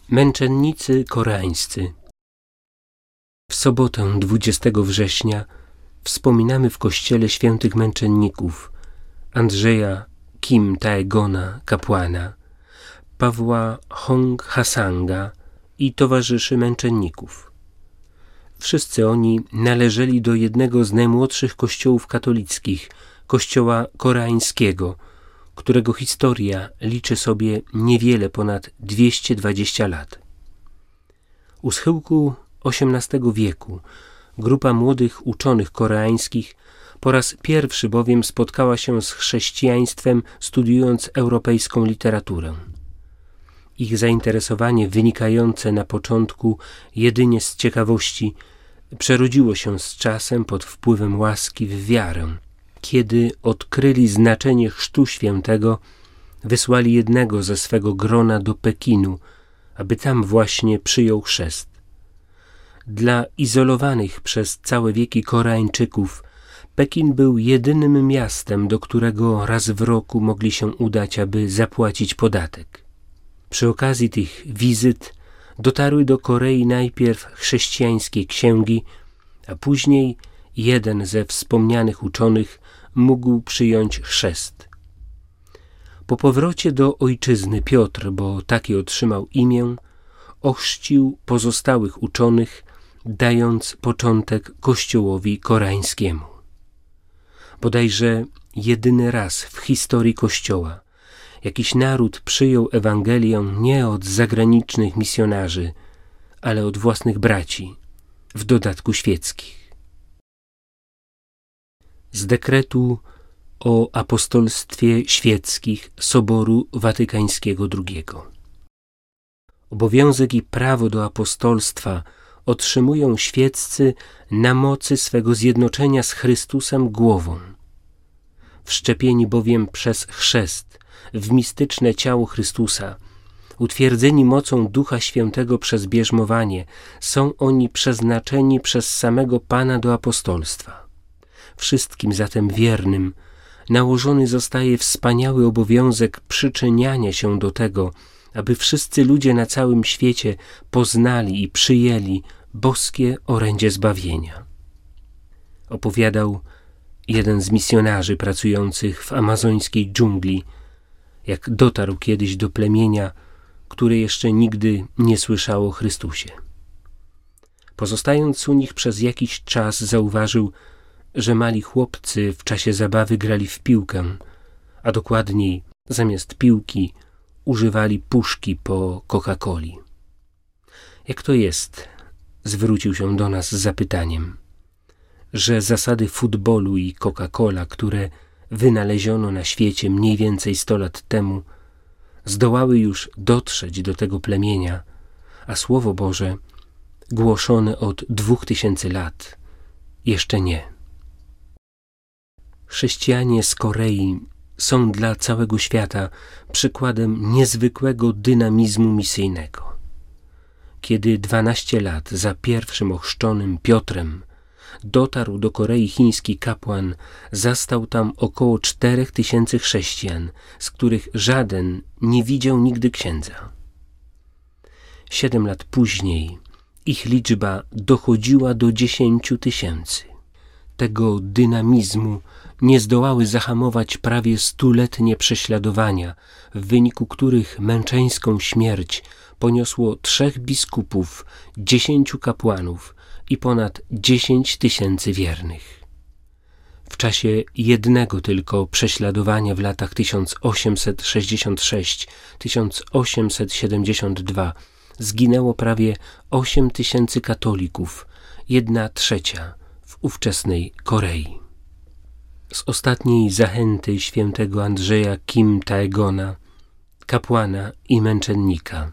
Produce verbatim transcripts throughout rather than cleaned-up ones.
Męczennicy koreańscy. W sobotę dwudziestego września wspominamy w kościele świętych męczenników Andrzeja Kim Taegona, kapłana, Pawła Hong Hasanga i towarzyszy męczenników. Wszyscy oni należeli do jednego z najmłodszych kościołów katolickich, kościoła koreańskiego, którego historia liczy sobie niewiele ponad dwieście dwadzieścia lat. U schyłku osiemnastego wieku grupa młodych uczonych koreańskich po raz pierwszy bowiem spotkała się z chrześcijaństwem, studiując europejską literaturę. Ich zainteresowanie, wynikające na początku jedynie z ciekawości, przerodziło się z czasem pod wpływem łaski w wiarę. Kiedy odkryli znaczenie Chrztu Świętego, wysłali jednego ze swego grona do Pekinu, aby tam właśnie przyjął chrzest. Dla izolowanych przez całe wieki Koreańczyków Pekin był jedynym miastem, do którego raz w roku mogli się udać, aby zapłacić podatek. Przy okazji tych wizyt dotarły do Korei najpierw chrześcijańskie księgi, a później jeden ze wspomnianych uczonych mógł przyjąć chrzest. Po powrocie do ojczyzny Piotr, bo takie otrzymał imię, ochrzcił pozostałych uczonych, dając początek Kościołowi koreańskiemu. Bodajże jedyny raz w historii Kościoła jakiś naród przyjął Ewangelię nie od zagranicznych misjonarzy, ale od własnych braci, w dodatku świeckich. Z dekretu o apostolstwie świeckich Soboru Watykańskiego drugiego. Obowiązek i prawo do apostolstwa otrzymują świeccy na mocy swego zjednoczenia z Chrystusem głową. Wszczepieni bowiem przez chrzest w mistyczne ciało Chrystusa, utwierdzeni mocą Ducha Świętego przez bierzmowanie, są oni przeznaczeni przez samego Pana do apostolstwa. Wszystkim zatem wiernym nałożony zostaje wspaniały obowiązek przyczyniania się do tego, aby wszyscy ludzie na całym świecie poznali i przyjęli boskie orędzie zbawienia. Opowiadał jeden z misjonarzy pracujących w amazońskiej dżungli, jak dotarł kiedyś do plemienia, które jeszcze nigdy nie słyszało o Chrystusie. Pozostając u nich przez jakiś czas, zauważył, że mali chłopcy w czasie zabawy grali w piłkę, a dokładniej zamiast piłki używali puszki po Coca-Coli. Jak to jest, zwrócił się do nas z zapytaniem, że zasady futbolu i Coca-Cola, które wynaleziono na świecie mniej więcej sto lat temu, zdołały już dotrzeć do tego plemienia, a Słowo Boże, głoszone od dwóch tysięcy lat, jeszcze nie. Chrześcijanie z Korei są dla całego świata przykładem niezwykłego dynamizmu misyjnego. Kiedy dwanaście lat za pierwszym ochrzczonym Piotrem dotarł do Korei chiński kapłan, zastał tam około czterech tysięcy chrześcijan, z których żaden nie widział nigdy księdza. Siedem lat później ich liczba dochodziła do dziesięciu tysięcy. Tego dynamizmu nie zdołały zahamować prawie stuletnie prześladowania, w wyniku których męczeńską śmierć poniosło trzech biskupów, dziesięciu kapłanów i ponad dziesięć tysięcy wiernych. W czasie jednego tylko prześladowania w latach tysiąc osiemset sześćdziesiąt sześć do tysiąc osiemset siedemdziesiąt dwa zginęło prawie osiem tysięcy katolików, jedna trzecia w ówczesnej Korei. Z ostatniej zachęty świętego Andrzeja Kim Taegona, kapłana i męczennika.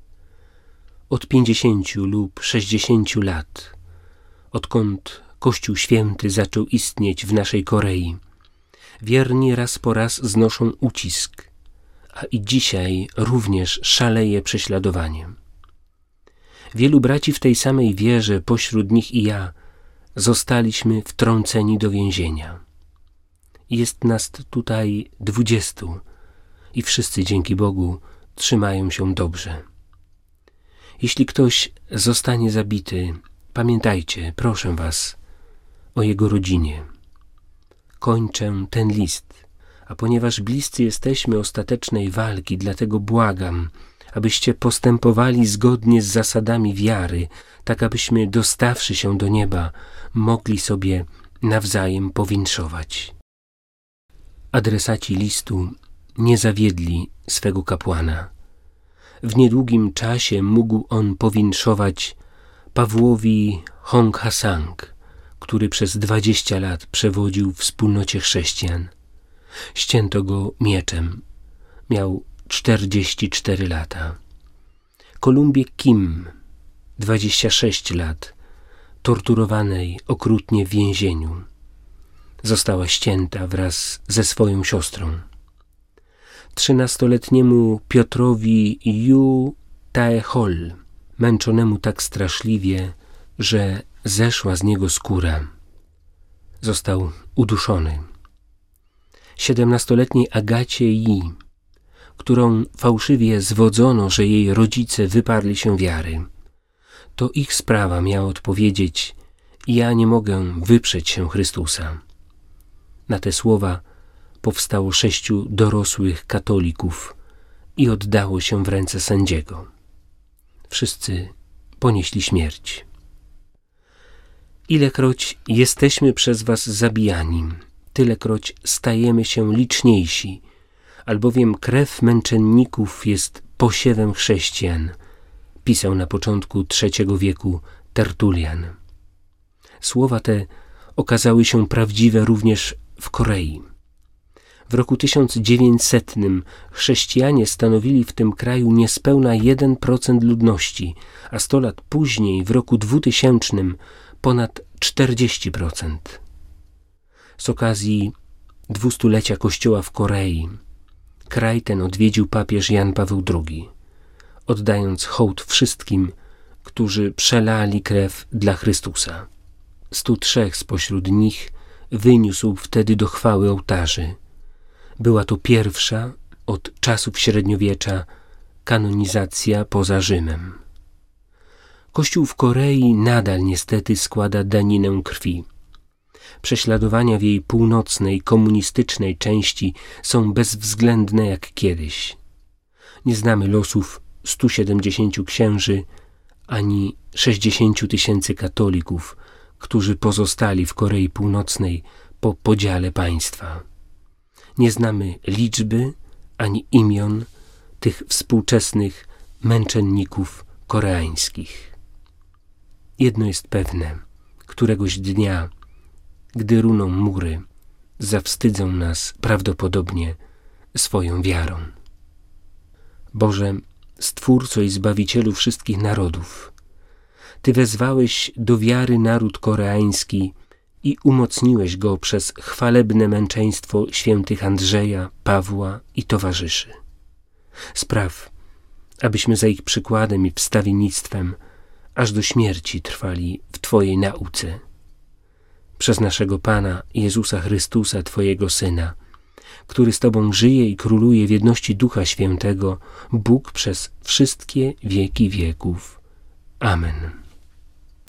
Od pięćdziesięciu lub sześćdziesięciu lat, odkąd Kościół Święty zaczął istnieć w naszej Korei, wierni raz po raz znoszą ucisk, a i dzisiaj również szaleje prześladowanie. Wielu braci w tej samej wierze, pośród nich i ja, zostaliśmy wtrąceni do więzienia. Jest nas tutaj dwudziestu i wszyscy dzięki Bogu trzymają się dobrze. Jeśli ktoś zostanie zabity, pamiętajcie, proszę was, o jego rodzinie. Kończę ten list, a ponieważ bliscy jesteśmy ostatecznej walki, dlatego błagam, abyście postępowali zgodnie z zasadami wiary, tak abyśmy, dostawszy się do nieba, mogli sobie nawzajem powinszować. Adresaci listu nie zawiedli swego kapłana. W niedługim czasie mógł on powinszować Pawłowi Hong Hasang, który przez dwadzieścia lat przewodził wspólnocie chrześcijan. Ścięto go mieczem. Miał czterdzieści cztery lata. Kolumbie Kim, dwadzieścia sześć lat, torturowanej okrutnie w więzieniu. Została ścięta wraz ze swoją siostrą. Trzynastoletniemu Piotrowi Yu Tae-hol, męczonemu tak straszliwie, że zeszła z niego skóra, został uduszony. Siedemnastoletniej Agacie Yi, którą fałszywie zwodzono, że jej rodzice wyparli się wiary. To ich sprawa miała odpowiedzieć: ja nie mogę wyprzeć się Chrystusa. Na te słowa powstało sześciu dorosłych katolików i oddało się w ręce sędziego. Wszyscy ponieśli śmierć. Ilekroć jesteśmy przez was zabijani, tylekroć stajemy się liczniejsi, albowiem krew męczenników jest posiewem chrześcijan, pisał na początku trzeciego wieku Tertulian. Słowa te okazały się prawdziwe również w Korei. W roku tysiąc dziewięćsetnym chrześcijanie stanowili w tym kraju niespełna jeden procent ludności, a sto lat później, w roku dwutysięcznym, ponad czterdzieści procent. Z okazji dwustulecia Kościoła w Korei kraj ten odwiedził papież Jan Paweł drugi, oddając hołd wszystkim, którzy przelali krew dla Chrystusa. Stu trzech spośród nich wyniósł wtedy do chwały ołtarzy. Była to pierwsza od czasów średniowiecza kanonizacja poza Rzymem. Kościół w Korei nadal niestety składa daninę krwi. Prześladowania w jej północnej, komunistycznej części są bezwzględne jak kiedyś. Nie znamy losów stu siedemdziesięciu księży ani sześćdziesięciu tysięcy katolików, którzy pozostali w Korei Północnej po podziale państwa. Nie znamy liczby ani imion tych współczesnych męczenników koreańskich. Jedno jest pewne: któregoś dnia, gdy runą mury, zawstydzą nas prawdopodobnie swoją wiarą. Boże, Stwórco i Zbawicielu wszystkich narodów, Ty wezwałeś do wiary naród koreański i umocniłeś go przez chwalebne męczeństwo świętych Andrzeja, Pawła i towarzyszy. Spraw, abyśmy za ich przykładem i wstawiennictwem aż do śmierci trwali w Twojej nauce. Przez naszego Pana Jezusa Chrystusa, Twojego Syna, który z Tobą żyje i króluje w jedności Ducha Świętego, Bóg przez wszystkie wieki wieków. Amen.